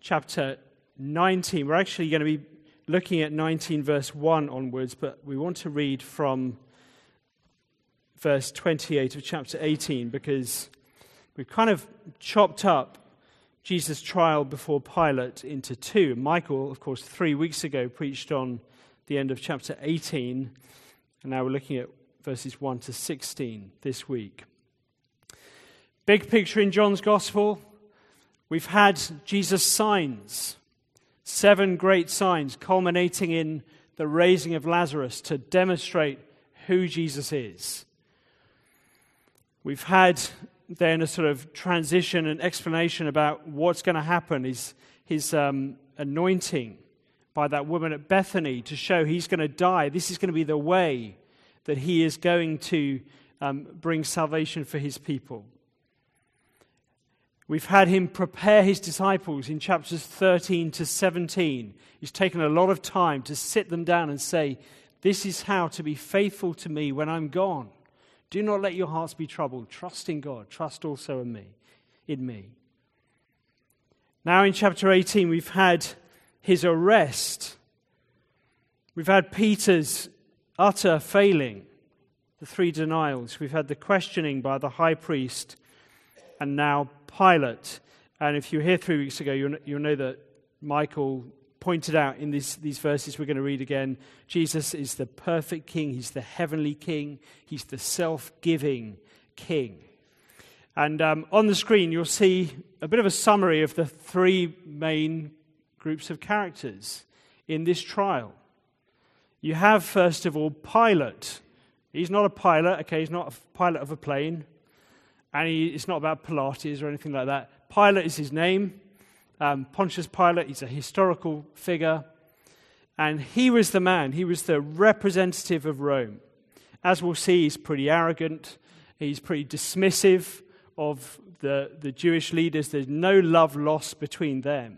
chapter 19. We're actually going to be looking at 19 verse 1 onwards, but we want to read from verse 28 of chapter 18 because we've kind of chopped up Jesus' trial before Pilate into two. Michael, of course, 3 weeks ago preached on the end of chapter 18, and now we're looking at verses 1 to 16 this week. Big picture in John's Gospel, we've had Jesus' signs, 7 great signs culminating in the raising of Lazarus to demonstrate who Jesus is. We've had then a sort of transition and explanation about what's going to happen, his anointing by that woman at Bethany to show he's going to die. This is going to be the way that he is going to bring salvation for his people. We've had him prepare his disciples in chapters 13 to 17. He's taken a lot of time to sit them down and say, this is how to be faithful to me when I'm gone. Do not let your hearts be troubled. Trust in God. Trust also in me. Now in chapter 18, we've had his arrest. We've had Peter's utter failing, the 3 denials. We've had the questioning by the high priest, and now Pilate. And if you were here 3 weeks ago, you'll know that Michael pointed out in these verses we're going to read again, Jesus is the perfect king. He's the heavenly king. He's the self-giving king. And on the screen, you'll see a bit of a summary of the 3 main groups of characters in this trial. You have, first of all, Pilate. He's not a pilot, okay? He's not a pilot of a plane. And it's not about Pilates or anything like that. Pilate is his name. Pontius Pilate, he's a historical figure. And he was the man. He was the representative of Rome. As we'll see, he's pretty arrogant. He's pretty dismissive of the Jewish leaders. There's no love lost between them.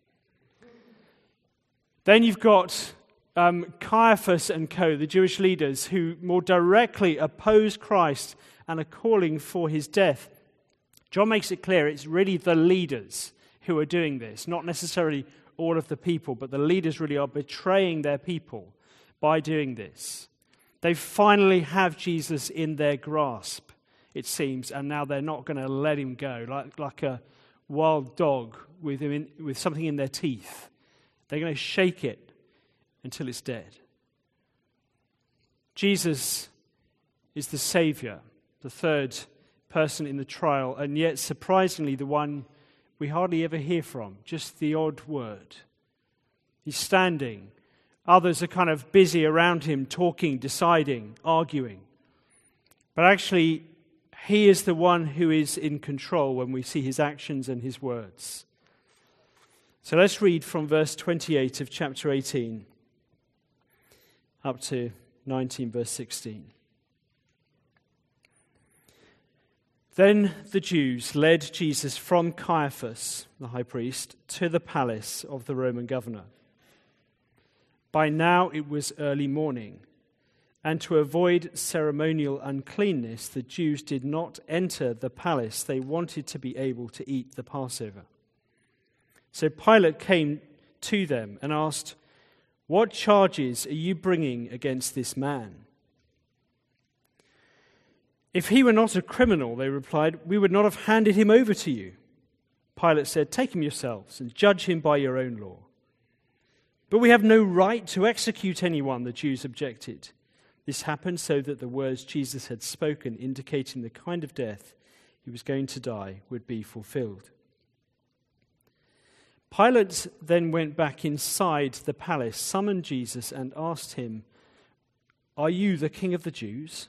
Then you've got Caiaphas and co., the Jewish leaders, who more directly oppose Christ and are calling for his death. John makes it clear it's really the leaders who are doing this, not necessarily all of the people, but the leaders really are betraying their people by doing this. They finally have Jesus in their grasp, it seems, and now they're not going to let him go, like a wild dog with something in their teeth. They're going to shake it until it's dead. Jesus is the Savior, the third person in the trial, and yet surprisingly the one we hardly ever hear from, just the odd word. He's standing. Others are kind of busy around him, talking, deciding, arguing. But actually, he is the one who is in control when we see his actions and his words. So let's read from verse 28 of chapter 18 up to 19, verse 16. Then the Jews led Jesus from Caiaphas, the high priest, to the palace of the Roman governor. By now it was early morning, and to avoid ceremonial uncleanness, the Jews did not enter the palace. They wanted to be able to eat the Passover. So Pilate came to them and asked, "What charges are you bringing against this man?" "If he were not a criminal," they replied, "we would not have handed him over to you." Pilate said, "Take him yourselves and judge him by your own law." "But we have no right to execute anyone," the Jews objected. This happened so that the words Jesus had spoken, indicating the kind of death he was going to die, would be fulfilled. Pilate then went back inside the palace, summoned Jesus, and asked him, "Are you the king of the Jews?"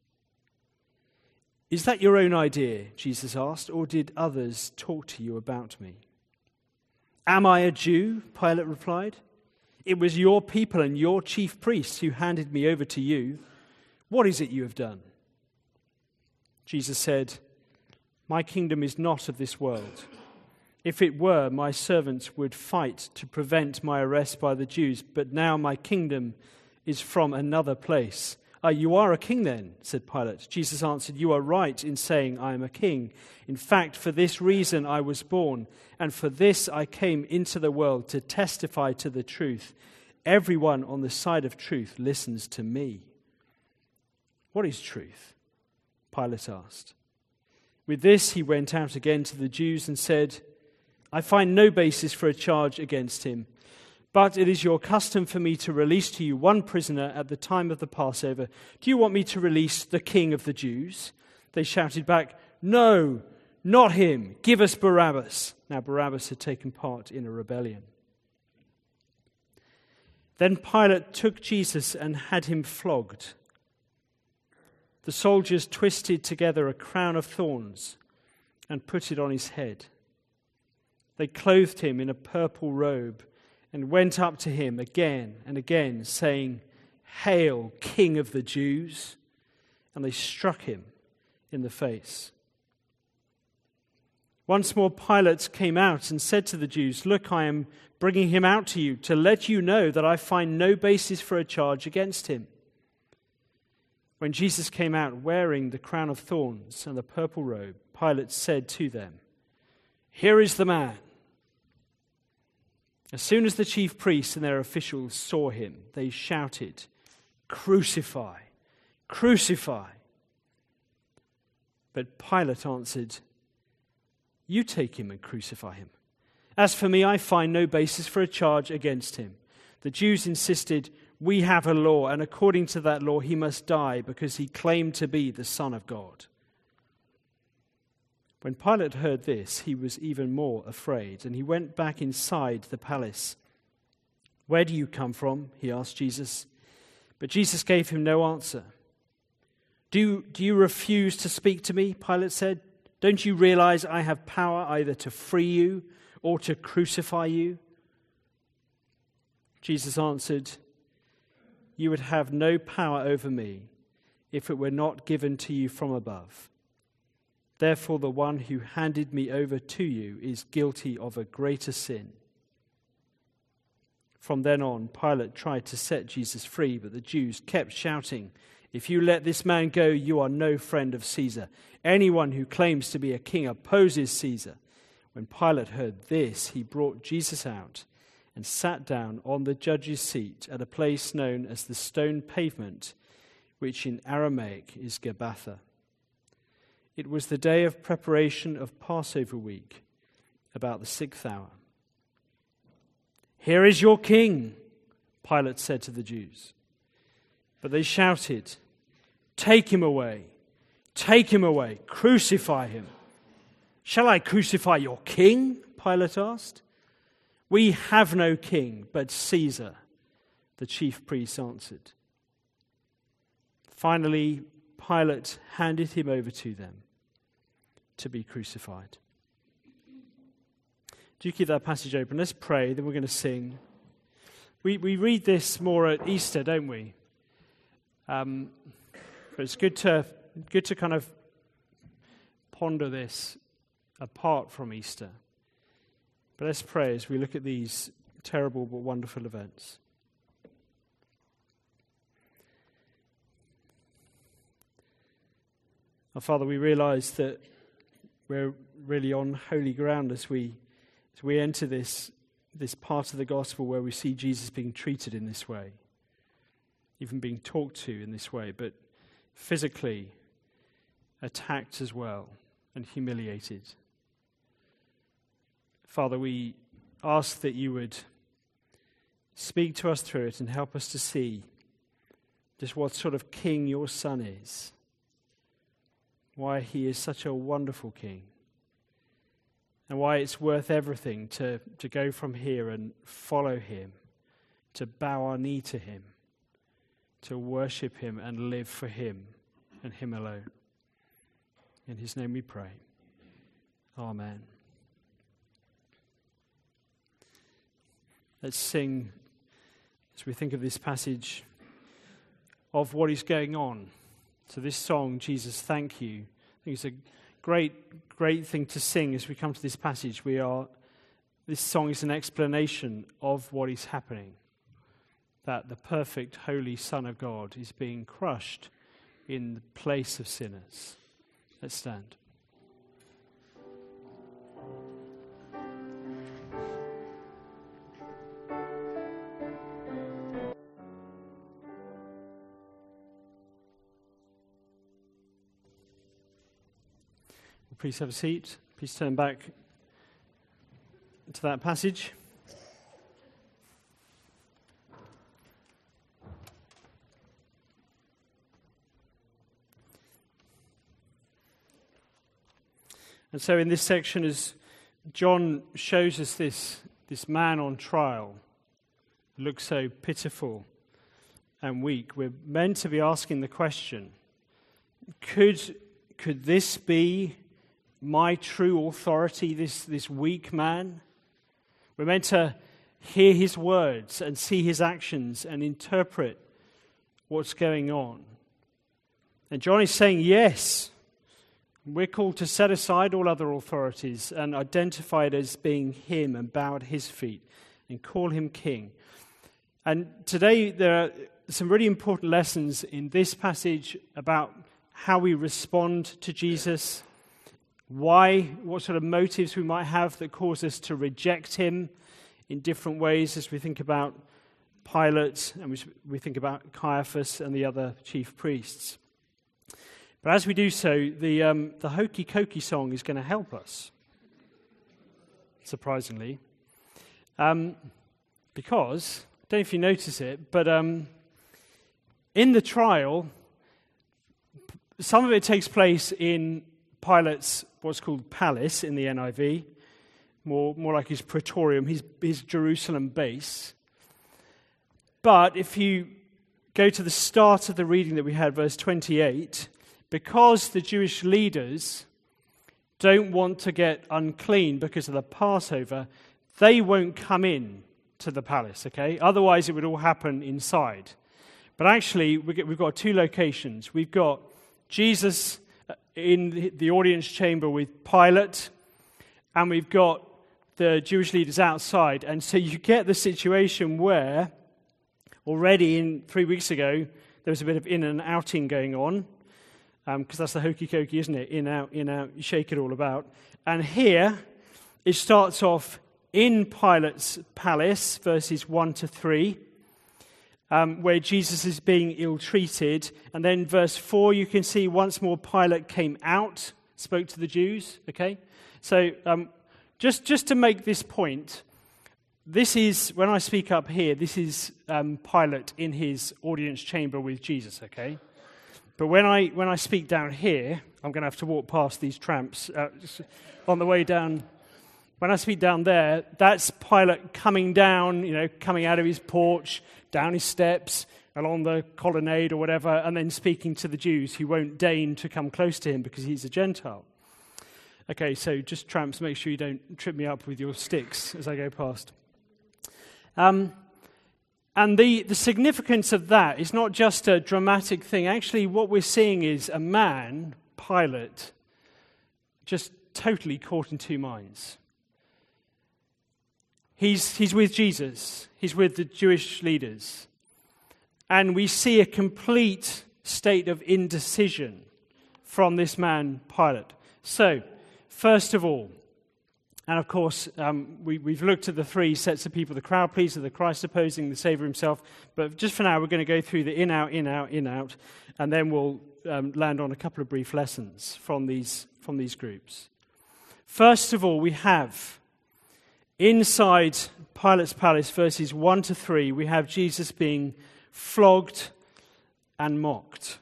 "Is that your own idea?" Jesus asked, "or did others talk to you about me?" "Am I a Jew?" Pilate replied. "It was your people and your chief priests who handed me over to you. What is it you have done?" Jesus said, "My kingdom is not of this world. If it were, my servants would fight to prevent my arrest by the Jews, but now my kingdom is from another place. You are a king then, said Pilate. Jesus answered, you are right in saying I am a king. In fact, for this reason I was born, and for this I came into the world, to testify to the truth. Everyone on the side of truth listens to me. What is truth? Pilate asked. With this he went out again to the Jews and said, I find no basis for a charge against him. But it is your custom for me to release to you one prisoner at the time of the Passover. Do you want me to release the king of the Jews? They shouted back, no, not him. Give us Barabbas. Now Barabbas had taken part in a rebellion. Then Pilate took Jesus and had him flogged. The soldiers twisted together a crown of thorns and put it on his head. They clothed him in a purple robe and went up to him again and again, saying, Hail, King of the Jews! And they struck him in the face. Once more Pilate came out and said to the Jews, Look, I am bringing him out to you to let you know that I find no basis for a charge against him. When Jesus came out wearing the crown of thorns and the purple robe, Pilate said to them, Here is the man. As soon as the chief priests and their officials saw him, they shouted, Crucify! Crucify! But Pilate answered, You take him and crucify him. As for me, I find no basis for a charge against him. The Jews insisted, We have a law, and according to that law he must die because he claimed to be the Son of God. When Pilate heard this, he was even more afraid, and he went back inside the palace. Where do you come from? He asked Jesus. But Jesus gave him no answer. Do you refuse to speak to me? Pilate said. Don't you realize I have power either to free you or to crucify you? Jesus answered, You would have no power over me if it were not given to you from above. Therefore, the one who handed me over to you is guilty of a greater sin. From then on, Pilate tried to set Jesus free, but the Jews kept shouting, If you let this man go, you are no friend of Caesar. Anyone who claims to be a king opposes Caesar. When Pilate heard this, he brought Jesus out and sat down on the judge's seat at a place known as the Stone Pavement, which in Aramaic is Gabbatha. It was the day of preparation of Passover week, about the 6th hour. Here is your king, Pilate said to the Jews. But they shouted, Take him away, crucify him. Shall I crucify your king? Pilate asked. We have no king but Caesar, the chief priests answered. Finally, Pilate handed him over to them to be crucified. Do you keep that passage open? Let's pray, then we're going to sing. We read this more at Easter, don't we? But it's good to kind of ponder this apart from Easter. But let's pray as we look at these terrible but wonderful events. Our Father, we realize that we're really on holy ground as we enter this part of the gospel where we see Jesus being treated in this way, even being talked to in this way, but physically attacked as well and humiliated. Father, we ask that you would speak to us through it and help us to see just what sort of king your Son is, why he is such a wonderful king, and why it's worth everything to go from here and follow him, to bow our knee to him, to worship him and live for him and him alone. In his name we pray. Amen. Let's sing, as we think of this passage, of what is going on. So this song, Jesus, Thank You, I think it's a great thing to sing as we come to this passage. This song is an explanation of what is happening. that the perfect, holy Son of God is being crushed in the place of sinners. Let's stand. Please have a seat. Please turn back to that passage. And so in this section, as John shows us this man on trial, who looks so pitiful and weak, we're meant to be asking the question, could this be my true authority, this weak man? We're meant to hear his words and see his actions and interpret what's going on. And John is saying, yes, we're called to set aside all other authorities and identify it as being him and bow at his feet and call him king. And today there are some really important lessons in this passage about how we respond to Jesus, what sort of motives we might have that cause us to reject him in different ways as we think about Pilate and we think about Caiaphas and the other chief priests. But as we do so, the Hokey Cokey song is going to help us, surprisingly. Because, I don't know if you notice it, but in the trial, some of it takes place in Pilate's what's called palace in the NIV, more like his praetorium, his Jerusalem base. But if you go to the start of the reading that we had, verse 28, because the Jewish leaders don't want to get unclean because of the Passover, they won't come in to the palace, okay? Otherwise, it would all happen inside. But actually, we've got two locations. We've got Jesus in the audience chamber with Pilate, and we've got the Jewish leaders outside. And so you get the situation where already 3 weeks ago, there was a bit of in and outing going on, because that's the hokey cokey, isn't it? In, out, you shake it all about. And here, it starts off in Pilate's palace, verses 1 to 3, where Jesus is being ill-treated. And then verse 4, you can see once more Pilate came out, spoke to the Jews, okay? So just to make this point, this is, when I speak up here, this is Pilate in his audience chamber with Jesus, okay? But when I speak down here, I'm going to have to walk past these tramps on the way down. When I speak down there, that's Pilate coming down, coming out of his porch, down his steps, along the colonnade or whatever, and then speaking to the Jews who won't deign to come close to him because he's a Gentile. Okay, so just tramps, make sure you don't trip me up with your sticks as I go past. And the significance of that is not just a dramatic thing. Actually, what we're seeing is a man, Pilate, just totally caught in two minds. He's with Jesus. He's with the Jewish leaders. And we see a complete state of indecision from this man, Pilate. So, first of all, and of course, we've looked at the three sets of people, the crowd pleaser, the Christ opposing, the Savior himself. But just for now, we're going to go through the in, out, in, out, in, out. And then we'll land on a couple of brief lessons from these groups. First of all, we have inside Pilate's palace, verses 1 to 3, we have Jesus being flogged and mocked.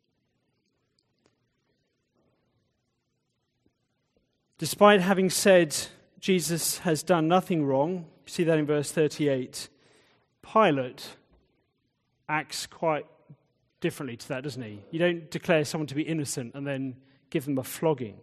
Despite having said Jesus has done nothing wrong, you see that in verse 38, Pilate acts quite differently to that, doesn't he? You don't declare someone to be innocent and then give them a flogging.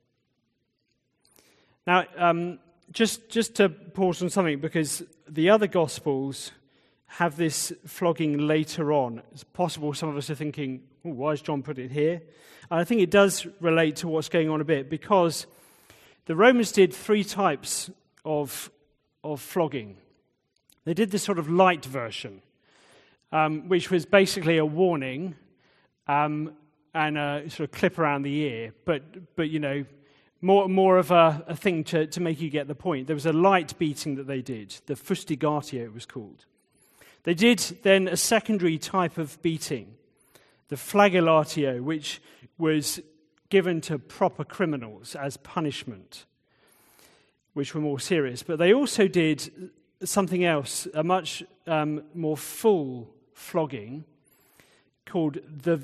Now, just to pause on something, because the other Gospels have this flogging later on. It's possible some of us are thinking, why has John put it here? And I think it does relate to what's going on a bit, because the Romans did 3 types of flogging. They did this sort of light version, which was basically a warning and a sort of clip around the ear, but more of a thing to make you get the point. There was a light beating that they did, the fustigatio it was called. They did then a secondary type of beating, the flagellatio, which was given to proper criminals as punishment, which were more serious. But they also did something else, a much more full flogging, called the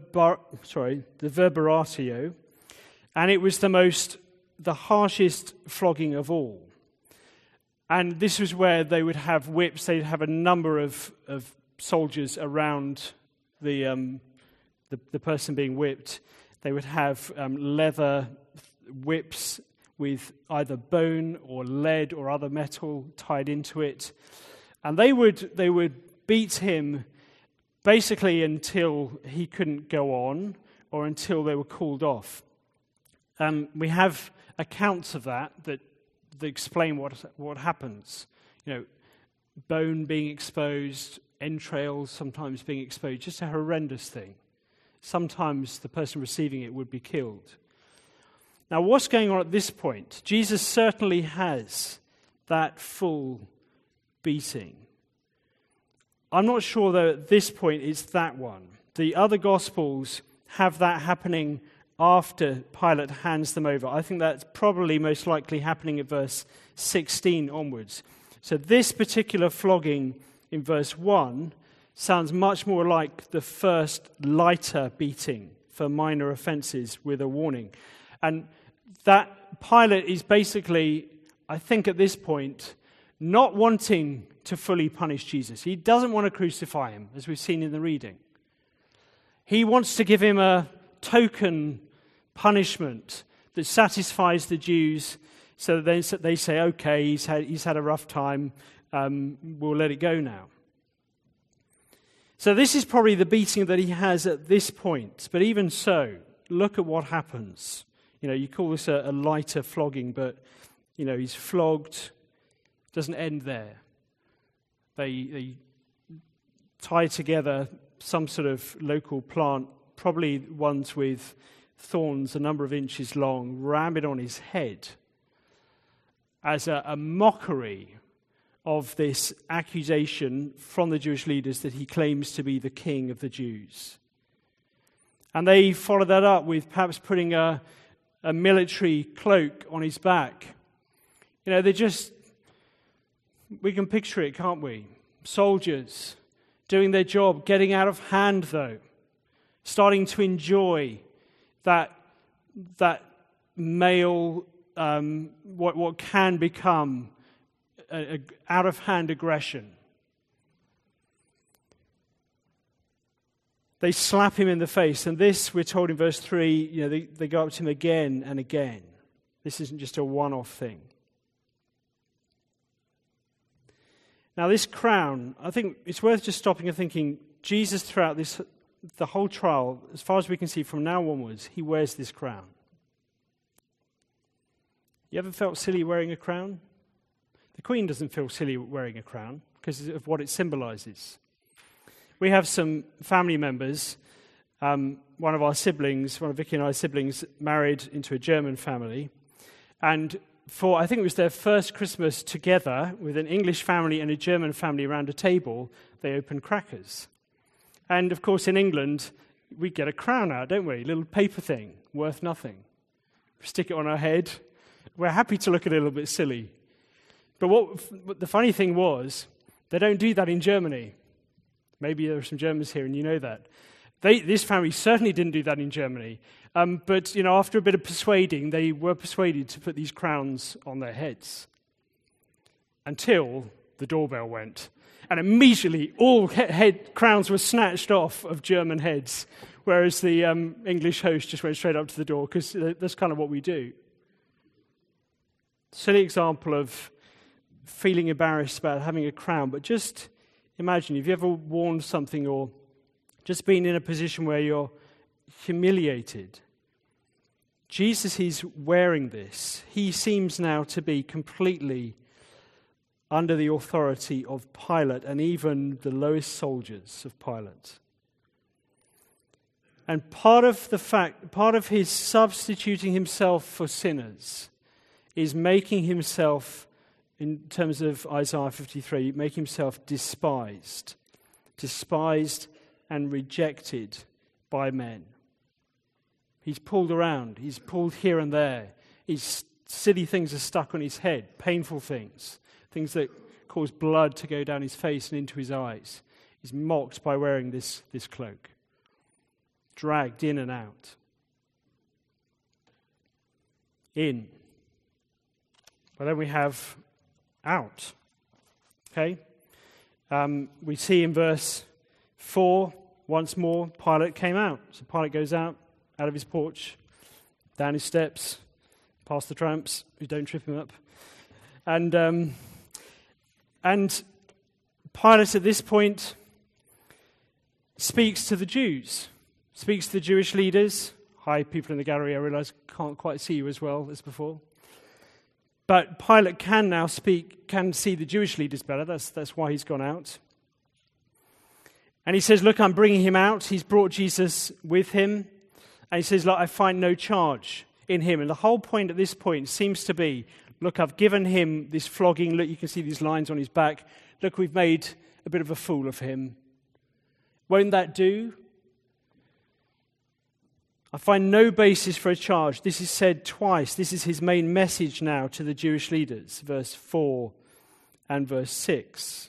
verberatio, and it was the harshest flogging of all. And this was where they would have whips. They'd have a number of soldiers around the person being whipped. They would have leather whips with either bone or lead or other metal tied into it, and they would beat him basically until he couldn't go on or until they were called off. We have accounts of that explain what happens. Bone being exposed, entrails sometimes being exposed, just a horrendous thing. Sometimes the person receiving it would be killed. Now, what's going on at this point? Jesus certainly has that full beating. I'm not sure, though, at this point it's that one. The other Gospels have that happening after Pilate hands them over. I think that's probably most likely happening at verse 16 onwards. So this particular flogging in verse 1 sounds much more like the first lighter beating for minor offences with a warning. And that Pilate is basically, I think at this point, not wanting to fully punish Jesus. He doesn't want to crucify him, as we've seen in the reading. He wants to give him a token punishment that satisfies the Jews, so that they say, okay, he's had a rough time, we'll let it go now. So this is probably the beating that he has at this point. But even so, look at what happens. You call this a lighter flogging, but, he's flogged. Doesn't end there. They tie together some sort of local plant, probably ones with thorns a number of inches long, ram it on his head as a mockery of this accusation from the Jewish leaders that he claims to be the king of the Jews. And they follow that up with perhaps putting a military cloak on his back. We can picture it, can't we? Soldiers doing their job, getting out of hand though, starting to enjoy that male, what can become a out-of-hand aggression. They slap him in the face, and this, we're told in verse 3, they go up to him again and again. This isn't just a one-off thing. Now, this crown, I think it's worth just stopping and thinking, Jesus throughout the whole trial, as far as we can see from now onwards, he wears this crown. You ever felt silly wearing a crown? The Queen doesn't feel silly wearing a crown because of what it symbolizes. We have some family members, one of Vicky and I's siblings married into a German family, and I think it was their first Christmas together with an English family and a German family around a table, they opened crackers. And of course in England, we get a crown out, don't we? A little paper thing, worth nothing. Stick it on our head. We're happy to look a little bit silly. But what the funny thing was, they don't do that in Germany. Maybe there are some Germans here and you know that. This family certainly didn't do that in Germany. But after a bit of persuading, they were persuaded to put these crowns on their heads. Until the doorbell went. And immediately all head crowns were snatched off of German heads, whereas the English host just went straight up to the door, because that's kind of what we do. Silly example of feeling embarrassed about having a crown, but just imagine, have you ever worn something or just been in a position where you're humiliated? Jesus is wearing this. He seems now to be completely under the authority of Pilate and even the lowest soldiers of Pilate. And part of his substituting himself for sinners is making himself, in terms of Isaiah 53, make himself despised and rejected by men. He's pulled around, he's pulled here and there. Silly things are stuck on his head, painful things that cause blood to go down his face and into his eyes. He's mocked by wearing this cloak, dragged in and out. In. But then we have out. Okay? We see in verse 4, once more, Pilate came out. So Pilate goes out of his porch, down his steps, past the tramps who don't trip him up. And Pilate at this point speaks to the Jews, speaks to the Jewish leaders. Hi, people in the gallery, I realise can't quite see you as well as before. But Pilate can now can see the Jewish leaders better. That's why he's gone out. And he says, look, I'm bringing him out. He's brought Jesus with him. And he says, look, I find no charge in him. And the whole point at this point seems to be, look, I've given him this flogging. Look, you can see these lines on his back. Look, we've made a bit of a fool of him. Won't that do? I find no basis for a charge. This is said twice. This is his main message now to the Jewish leaders, verse 4 and verse 6.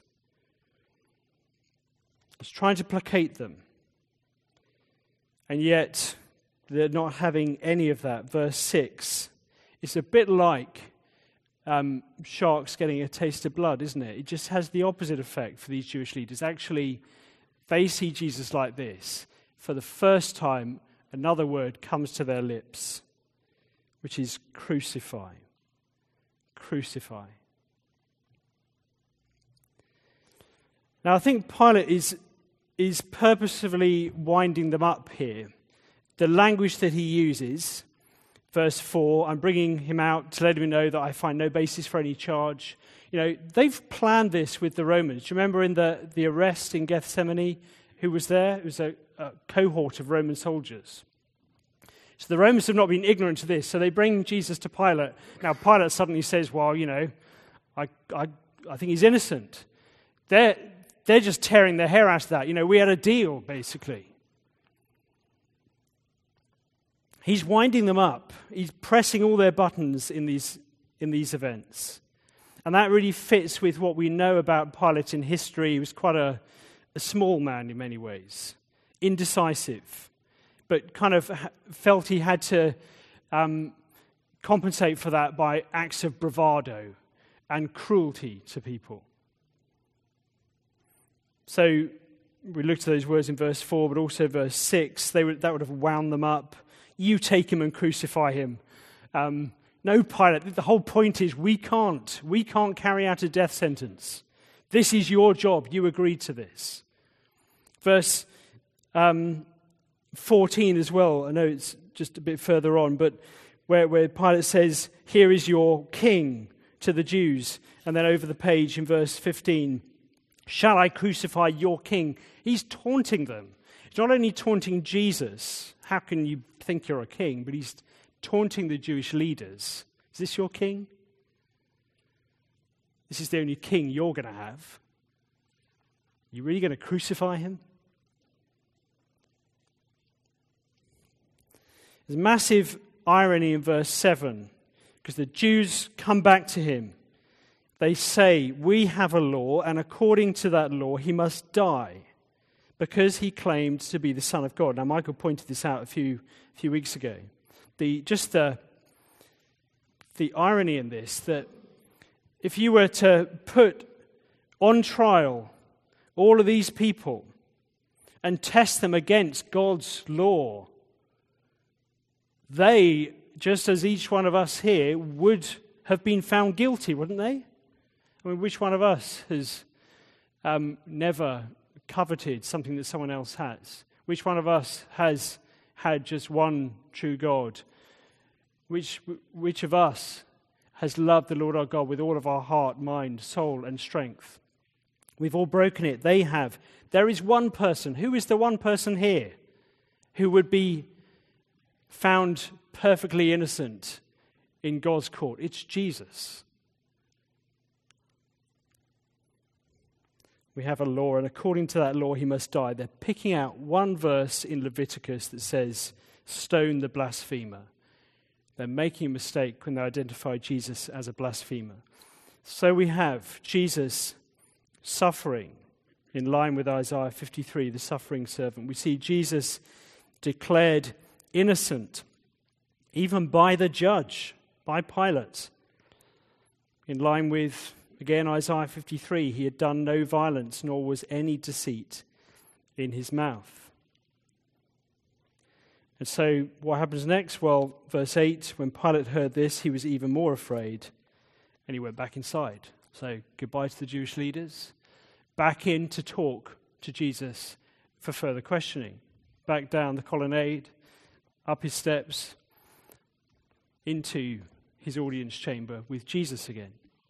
He's trying to placate them. And yet, they're not having any of that. Verse 6. It's a bit like sharks getting a taste of blood, isn't it? It just has the opposite effect for these Jewish leaders. Actually, they see Jesus like this. For the first time, another word comes to their lips, which is crucify. Crucify. Now, I think Pilate is purposefully winding them up here. The language that he uses, verse 4, I'm bringing him out to let him know that I find no basis for any charge. You know, they've planned this with the Romans. Do you remember in the arrest in Gethsemane, who was there? It was a cohort of Roman soldiers. So the Romans have not been ignorant to this, so they bring Jesus to Pilate. Now Pilate suddenly says, well, you know, I think he's innocent. They're just tearing their hair out of that. You know, we had a deal, basically. He's winding them up. He's pressing all their buttons in these events. And that really fits with what we know about Pilate in history. He was quite a small man in many ways, indecisive, but kind of felt he had to compensate for that by acts of bravado and cruelty to people. So we looked at those words in verse 4, but also verse 6. That would have wound them up. You take him and crucify him. No, Pilate, the whole point is we can't carry out a death sentence. This is your job. You agreed to this. Verse 14 as well. I know it's just a bit further on, but where Pilate says, here is your king to the Jews. And then over the page in verse 15, shall I crucify your king? He's taunting them. He's not only taunting Jesus, how can you think you're a king, but he's taunting the Jewish leaders. Is this your king? This is the only king you're going to have. You really going to crucify him? There's massive irony in verse 7, because the Jews come back to him. They say, we have a law, and according to that law, he must die, because he claimed to be the Son of God. Now, Michael pointed this out a few weeks ago. The irony in this, that if you were to put on trial all of these people and test them against God's law, they, just as each one of us here, would have been found guilty, wouldn't they? I mean, which one of us has never coveted something that someone else has? Which one of us has had just one true God? Which of us has loved the Lord our God with all of our heart, mind, soul, and strength. We've all broken it. They have. There is one person. Who is the one person here who would be found perfectly innocent in God's court? It's Jesus. We have a law, and according to that law, he must die. They're picking out one verse in Leviticus that says, stone the blasphemer. They're making a mistake when they identify Jesus as a blasphemer. So we have Jesus suffering in line with Isaiah 53, the suffering servant. We see Jesus declared innocent, even by the judge, by Pilate, in line with, again, Isaiah 53, he had done no violence, nor was any deceit in his mouth. And so what happens next? Well, verse 8, when Pilate heard this, he was even more afraid, and he went back inside. So goodbye to the Jewish leaders, back in to talk to Jesus for further questioning. Back down the colonnade, up his steps, into his audience chamber with Jesus again.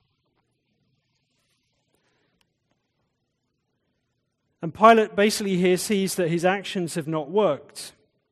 And Pilate basically here sees that his actions have not worked.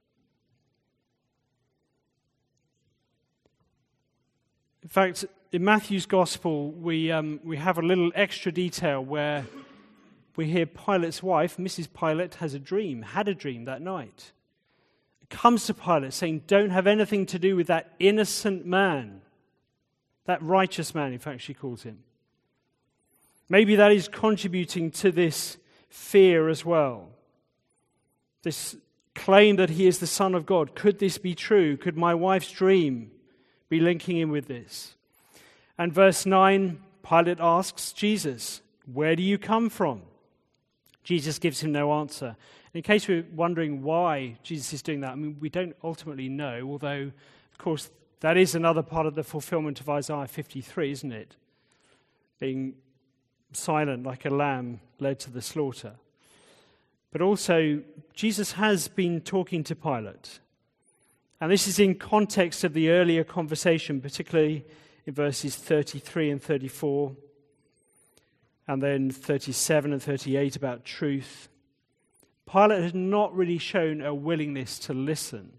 In fact, in Matthew's Gospel, we have a little extra detail where we hear Pilate's wife, Mrs. Pilate, had a dream that night. It comes to Pilate saying, don't have anything to do with that innocent man, that righteous man, in fact, she calls him. Maybe that is contributing to this fear as well. This claim that he is the Son of God. Could this be true? Could my wife's dream be linking in with this? And verse 9, Pilate asks Jesus, where do you come from? Jesus gives him no answer. In case we're wondering why Jesus is doing that, I mean, we don't ultimately know, although, of course, that is another part of the fulfillment of Isaiah 53, isn't it? Being silent like a lamb led to the slaughter. But also, Jesus has been talking to Pilate. And this is in context of the earlier conversation, particularly in verses 33 and 34, and then 37 and 38 about truth. Pilate had not really shown a willingness to listen.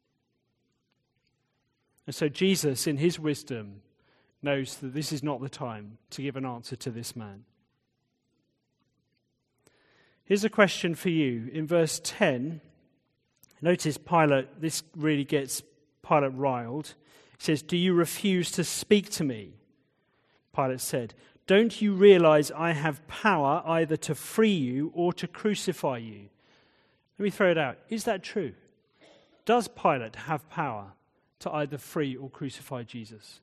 And so Jesus, in his wisdom, knows that this is not the time to give an answer to this man. Here's a question for you. In verse 10, notice Pilate, this really gets Pilate riled. He says, do you refuse to speak to me? Pilate said, don't you realize I have power either to free you or to crucify you? Let me throw it out. Is that true? Does Pilate have power to either free or crucify Jesus?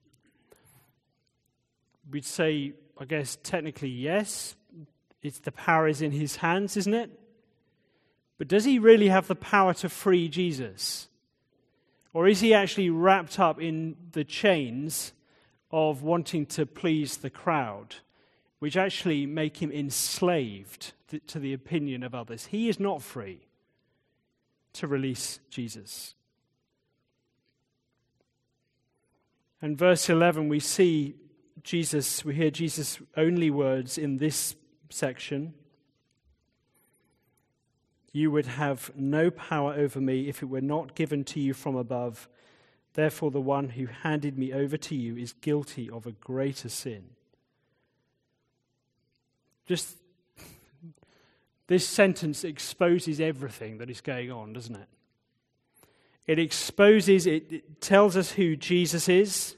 We'd say, I guess, technically yes. The power is in his hands, isn't it? But does he really have the power to free Jesus? Or is he actually wrapped up in the chains of wanting to please the crowd, which actually make him enslaved to the opinion of others? He is not free to release Jesus. And verse 11, we hear Jesus' only words in this section. You would have no power over me if it were not given to you from above. Therefore, the one who handed me over to you is guilty of a greater sin. Just this sentence exposes everything that is going on, doesn't it? It exposes, it tells us who Jesus is,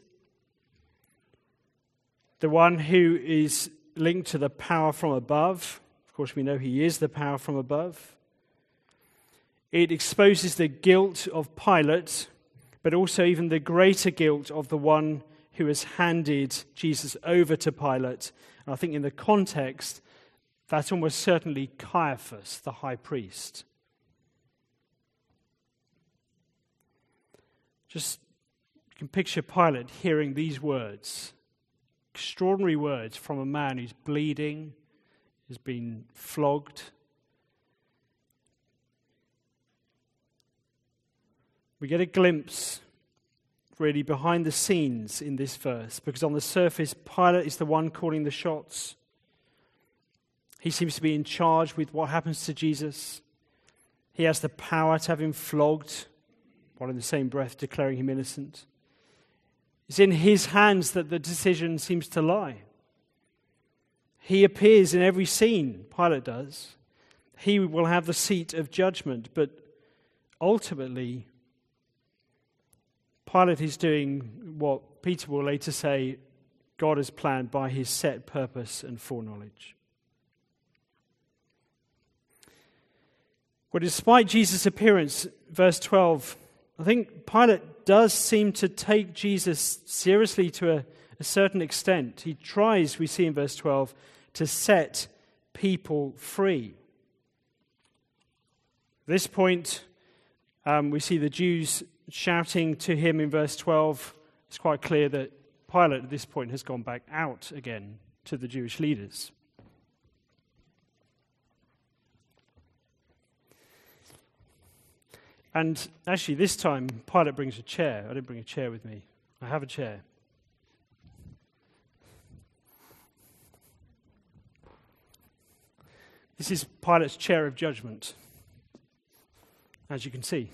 the one who is linked to the power from above. Of course, we know he is the power from above. It exposes the guilt of Pilate, but also even the greater guilt of the one who has handed Jesus over to Pilate. And I think in the context, that's almost certainly Caiaphas, the high priest. Just, you can picture Pilate hearing these words, extraordinary words from a man who's bleeding, has been flogged. We get a glimpse really behind the scenes in this verse, because on the surface, Pilate is the one calling the shots. He seems to be in charge with what happens to Jesus. He has the power to have him flogged, while in the same breath declaring him innocent. It's in his hands that the decision seems to lie. He appears in every scene, Pilate does. He will have the seat of judgment, but ultimately, Pilate is doing what Peter will later say God has planned by his set purpose and foreknowledge. Well, despite Jesus' appearance, verse 12, I think Pilate does seem to take Jesus seriously to a certain extent. He tries, we see in verse 12, to set people free. At this point, we see the Jews shouting to him in verse 12. It's quite clear that Pilate at this point has gone back out again to the Jewish leaders. And actually, this time, Pilate brings a chair. I didn't bring a chair with me. I have a chair. This is Pilate's chair of judgment, as you can see.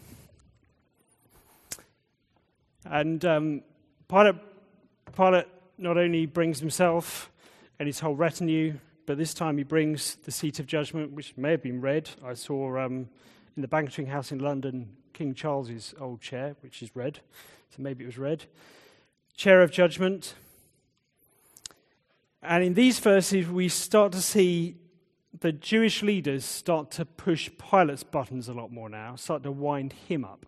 And Pilate not only brings himself and his whole retinue, but this time he brings the seat of judgment, which may have been red. I saw in the banqueting house in London, King Charles's old chair, which is red. So maybe it was red. Chair of judgment. And in these verses, we start to see the Jewish leaders start to push Pilate's buttons a lot more now, start to wind him up.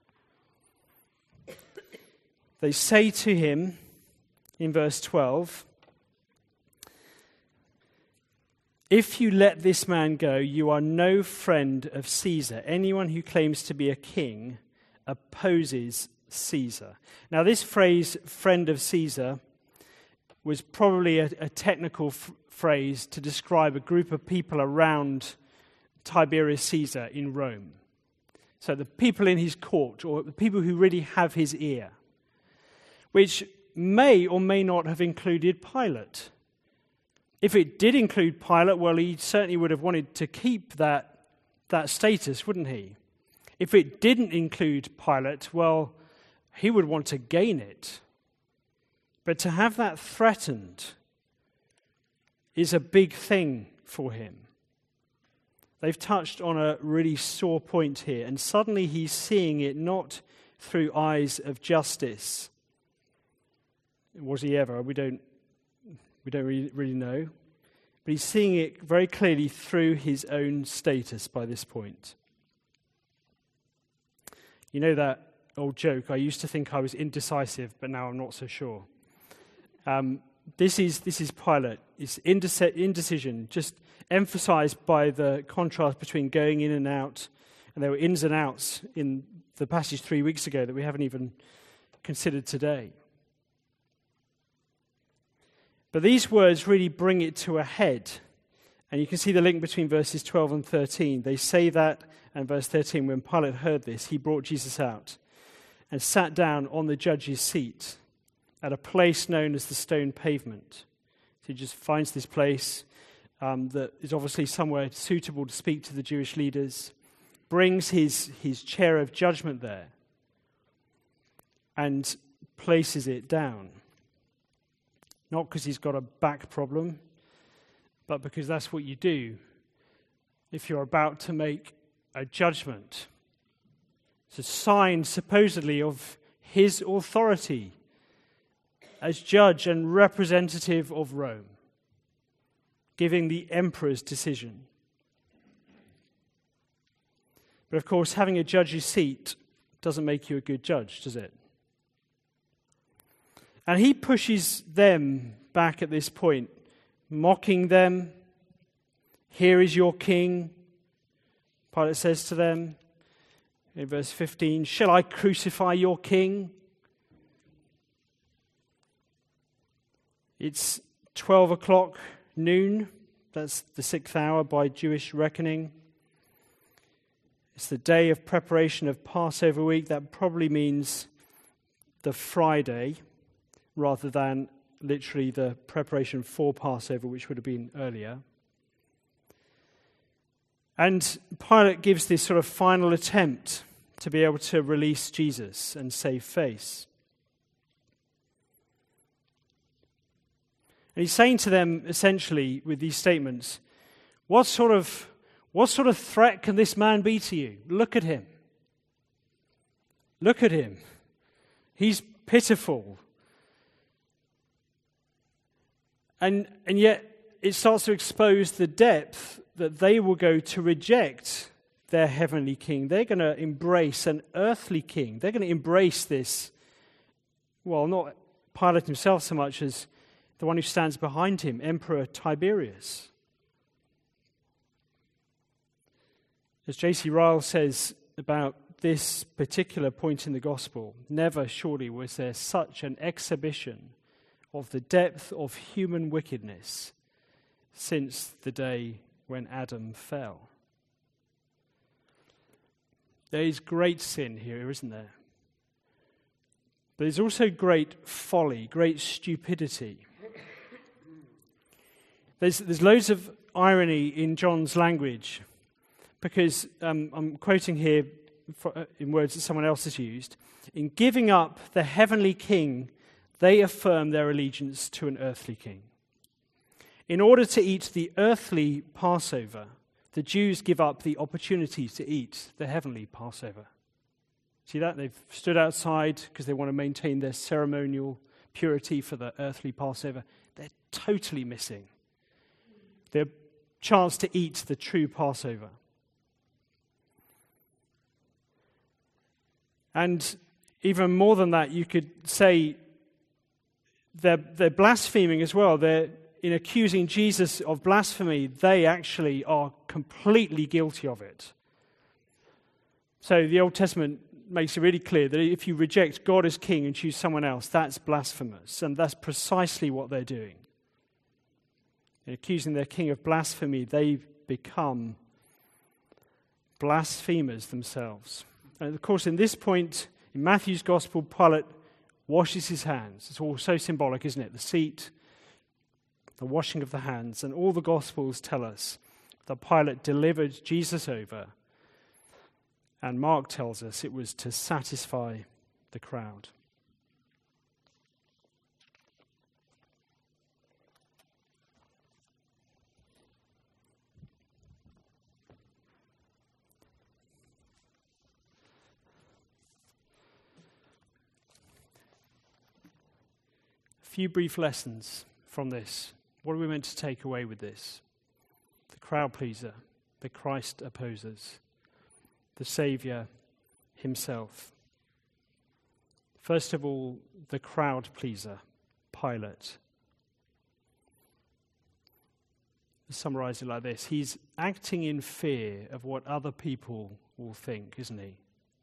They say to him in verse 12, "If you let this man go, you are no friend of Caesar. Anyone who claims to be a king opposes Caesar." Now, this phrase, friend of Caesar, was probably a technical phrase to describe a group of people around Tiberius Caesar in Rome. So the people in his court, or the people who really have his ear, which may or may not have included Pilate. If it did include Pilate, well, he certainly would have wanted to keep that status, wouldn't he? If it didn't include Pilate, well, he would want to gain it. But to have that threatened is a big thing for him. They've touched on a really sore point here, and suddenly he's seeing it not through eyes of justice. Was he ever? We don't really know. But he's seeing it very clearly through his own status by this point. You know that old joke, I used to think I was indecisive, but now I'm not so sure. This is Pilate. It's indecision, just emphasized by the contrast between going in and out. And there were ins and outs in the passage 3 weeks ago that we haven't even considered today. But these words really bring it to a head. And you can see the link between verses 12 and 13. They say that, and verse 13, when Pilate heard this, he brought Jesus out and sat down on the judge's seat at a place known as the Stone Pavement. So he just finds this place that is obviously somewhere suitable to speak to the Jewish leaders, brings his chair of judgment there, and places it down. Not because he's got a back problem, but because that's what you do if you're about to make a judgment. It's a sign, supposedly, of his authority as judge and representative of Rome, giving the emperor's decision. But of course, having a judge's seat doesn't make you a good judge, does it? And he pushes them back at this point, mocking them. Here is your king, Pilate says to them in verse 15. Shall I crucify your king? It's 12 o'clock noon. That's the 6th hour by Jewish reckoning. It's the day of preparation of Passover week. That probably means the Friday rather than literally the preparation for Passover, which would have been earlier. And Pilate gives this sort of final attempt to be able to release Jesus and save face. And he's saying to them, essentially, with these statements, what sort of threat can this man be to you? Look at him. Look at him. He's pitiful. And yet it starts to expose the depth that they will go to reject their heavenly king. They're going to embrace an earthly king. They're going to embrace this, well, not Pilate himself so much as the one who stands behind him, Emperor Tiberius. As J.C. Ryle says about this particular point in the gospel, never surely was there such an exhibition of the depth of human wickedness since the day when Adam fell. There is great sin here, isn't there? But there's also great folly, great stupidity. There's loads of irony in John's language, because I'm quoting here in words that someone else has used. In giving up the heavenly king, they affirm their allegiance to an earthly king. In order to eat the earthly Passover, the Jews give up the opportunity to eat the heavenly Passover. See that? They've stood outside because they want to maintain their ceremonial purity for the earthly Passover. They're totally missing their chance to eat the true Passover. And even more than that, you could say they're blaspheming as well. In accusing Jesus of blasphemy, they actually are completely guilty of it. So the Old Testament makes it really clear that if you reject God as king and choose someone else, that's blasphemous. And that's precisely what they're doing. In accusing their king of blasphemy, they become blasphemers themselves. And of course, in this point, in Matthew's gospel, Pilate washes his hands. It's all so symbolic, isn't it? The seat, the washing of the hands, and all the Gospels tell us that Pilate delivered Jesus over, and Mark tells us it was to satisfy the crowd. A few brief lessons from this. What are we meant to take away with this? The crowd pleaser, the Christ opposers, the Saviour himself. First of all, the crowd pleaser, Pilate. Let's summarize it like this. He's acting in fear of what other people will think, isn't he?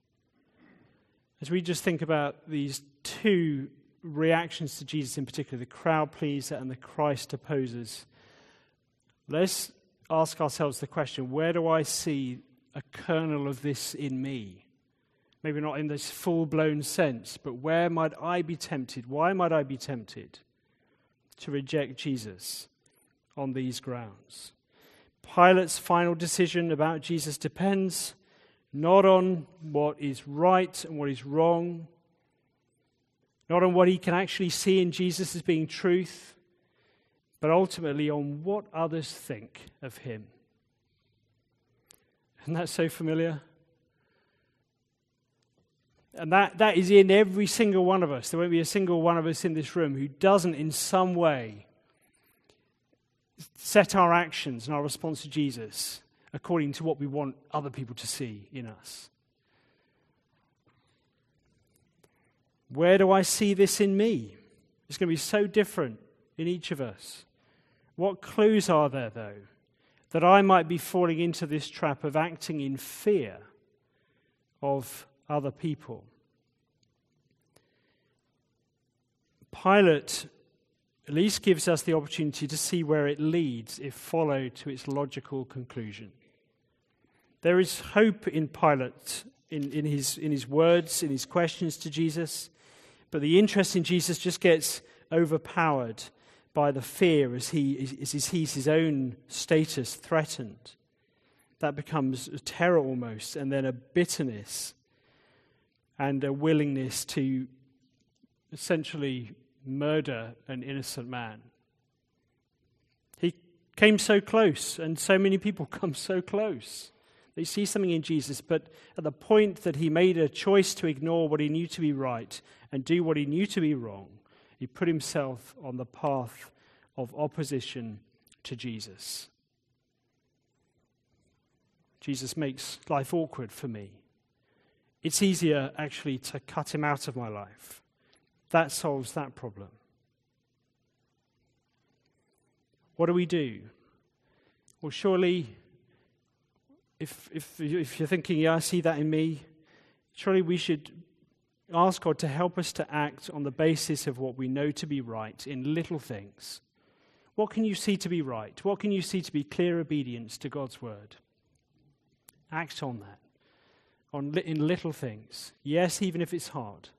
As we just think about these two reactions to Jesus in particular, the crowd pleaser and the Christ opposers, let's ask ourselves the question, where do I see a kernel of this in me? Maybe not in this full-blown sense, but where might I be tempted? Why might I be tempted to reject Jesus on these grounds? Pilate's final decision about Jesus depends not on what is right and what is wrong, not on what he can actually see in Jesus as being truth, but ultimately on what others think of him. Isn't that so familiar? And that is in every single one of us. There won't be a single one of us in this room who doesn't in some way set our actions and our response to Jesus according to what we want other people to see in us. Where do I see this in me? It's going to be so different in each of us. What clues are there, though, that I might be falling into this trap of acting in fear of other people? Pilate at least gives us the opportunity to see where it leads if followed to its logical conclusion. There is hope in Pilate, in his words, in his questions to Jesus, But the interest in Jesus just gets overpowered by the fear as he sees his own status threatened. That becomes a terror almost, and then a bitterness and a willingness to essentially murder an innocent man. He came so close, and so many people come so close. They see something in Jesus, but at the point that he made a choice to ignore what he knew to be right and do what he knew to be wrong, he put himself on the path of opposition to Jesus. Jesus makes life awkward for me. It's easier actually to cut him out of my life. That solves that problem. What do we do? Well, surely, if you're thinking, yeah, I see that in me, surely we should ask God to help us to act on the basis of what we know to be right in little things. What can you see to be right? What can you see to be clear obedience to God's word? Act on that, in little things. Yes, even if it's hard.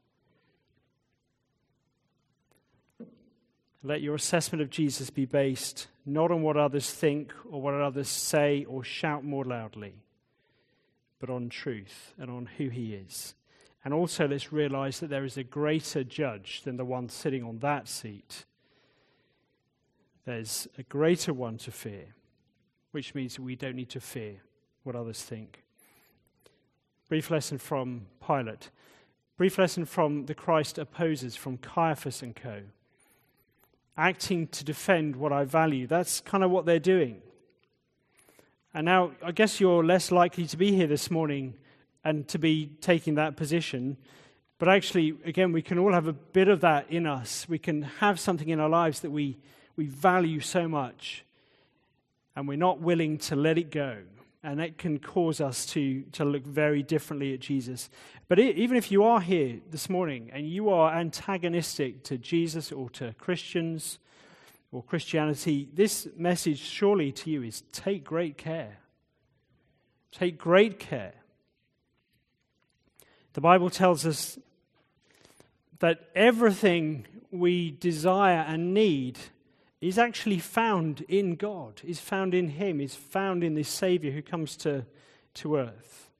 Let your assessment of Jesus be based not on what others think or what others say or shout more loudly, but on truth and on who he is. And also let's realize that there is a greater judge than the one sitting on that seat. There's a greater one to fear, which means that we don't need to fear what others think. Brief lesson from Pilate. Brief lesson from the Christ opposers, from Caiaphas and co. Acting to defend what I value. That's kind of what they're doing. And now, I guess you're less likely to be here this morning and to be taking that position. But actually, again, we can all have a bit of that in us. We can have something in our lives that we value so much, and we're not willing to let it go. And that can cause us to look very differently at Jesus. But even if you are here this morning and you are antagonistic to Jesus or to Christians or Christianity, this message surely to you is take great care. Take great care. The Bible tells us that everything we desire and need is actually found in God, is found in him, is found in this Savior who comes to earth.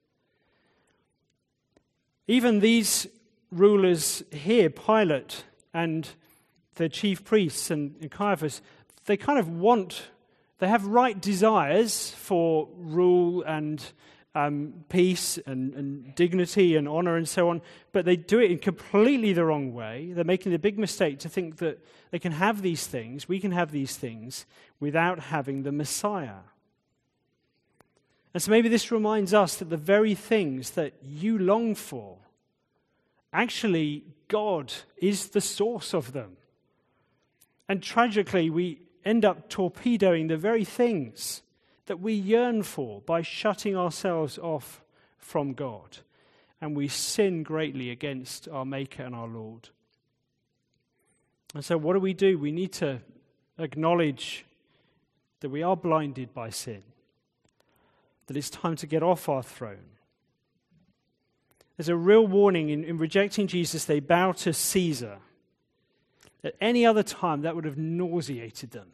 Even these rulers here, Pilate and the chief priests and Caiaphas, they kind of they have right desires for rule and peace and dignity and honor and so on, but they do it in completely the wrong way. They're making the big mistake to think that they can have these things, we can have these things, without having the Messiah. And so maybe this reminds us that the very things that you long for, actually God is the source of them. And tragically, we end up torpedoing the very things that we yearn for by shutting ourselves off from God. And we sin greatly against our Maker and our Lord. And so what do? We need to acknowledge that we are blinded by sin, that it's time to get off our throne. There's a real warning in rejecting Jesus. They bow to Caesar. At any other time, that would have nauseated them.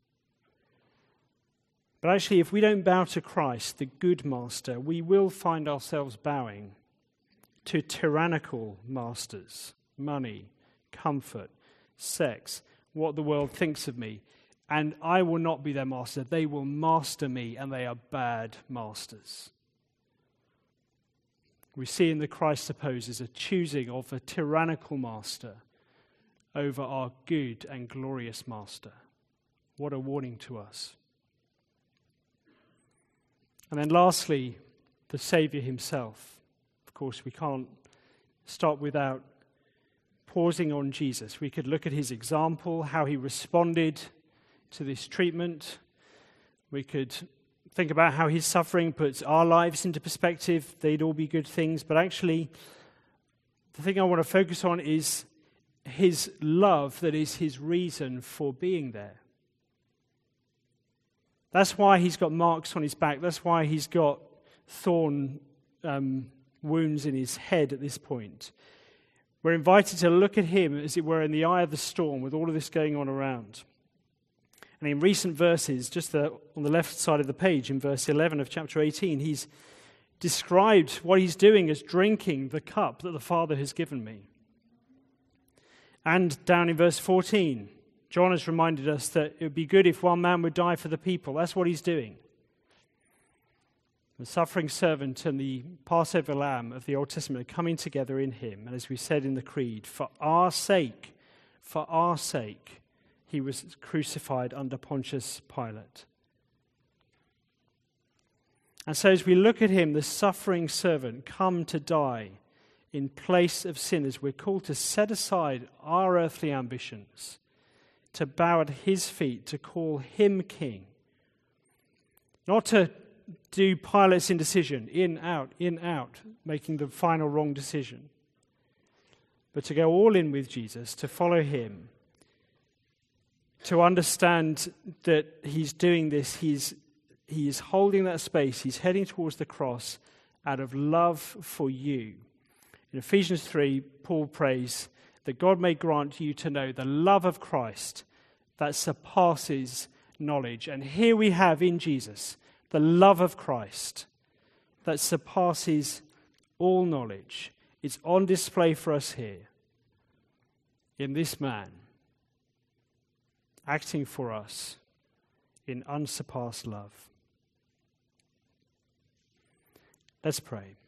But actually, if we don't bow to Christ, the good master, we will find ourselves bowing to tyrannical masters, money, comfort, sex, what the world thinks of me. And I will not be their master. They will master me, and they are bad masters. We see in the Christ opposers a choosing of a tyrannical master over our good and glorious master. What a warning to us. And then lastly, the Savior himself. Of course, we can't stop without pausing on Jesus. We could look at his example, how he responded to this treatment. We could think about how his suffering puts our lives into perspective. They'd all be good things. But actually, the thing I want to focus on is his love, that is his reason for being there. That's why he's got marks on his back. That's why he's got thorn wounds in his head at this point. We're invited to look at him, as it were, in the eye of the storm with all of this going on around. And in recent verses, just on the left side of the page, in verse 11 of chapter 18, he's described what he's doing as drinking the cup that the Father has given me. And down in verse 14, John has reminded us that it would be good if one man would die for the people. That's what he's doing. The suffering servant and the Passover lamb of the Old Testament are coming together in him. And as we said in the Creed, for our sake, he was crucified under Pontius Pilate. And so as we look at him, the suffering servant, come to die in place of sinners, we're called to set aside our earthly ambitions, to bow at his feet, to call him king. Not to do Pilate's indecision, in, out, making the final wrong decision, but to go all in with Jesus, to follow him, to understand that he's doing this, he is holding that space, he's heading towards the cross out of love for you. In Ephesians 3, Paul prays that God may grant you to know the love of Christ that surpasses knowledge. And here we have in Jesus the love of Christ that surpasses all knowledge. It's on display for us here in this man, acting for us in unsurpassed love. Let's pray.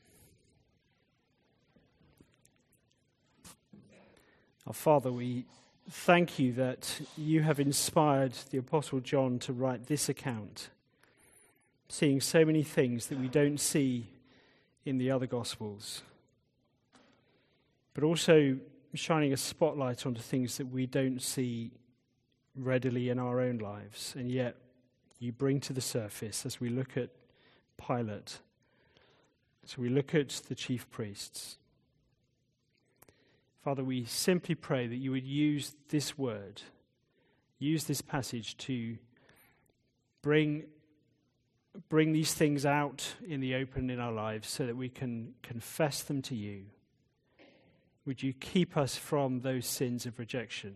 Our Father, we thank you that you have inspired the Apostle John to write this account, seeing so many things that we don't see in the other Gospels, but also shining a spotlight onto things that we don't see readily in our own lives, and yet you bring to the surface as we look at Pilate, as we look at the chief priests. Father, we simply pray that you would use this word, use this passage to bring these things out in the open in our lives so that we can confess them to you. Would you keep us from those sins of rejection?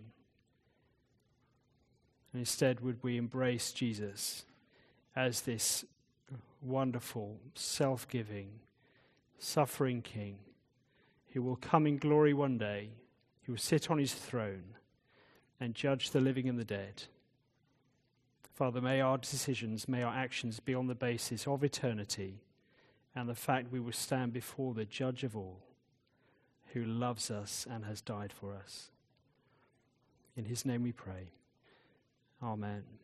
And instead, would we embrace Jesus as this wonderful, self-giving, suffering King who will come in glory one day, who will sit on his throne and judge the living and the dead. Father, may our decisions, may our actions be on the basis of eternity and the fact we will stand before the judge of all, who loves us and has died for us. In his name we pray. Amen.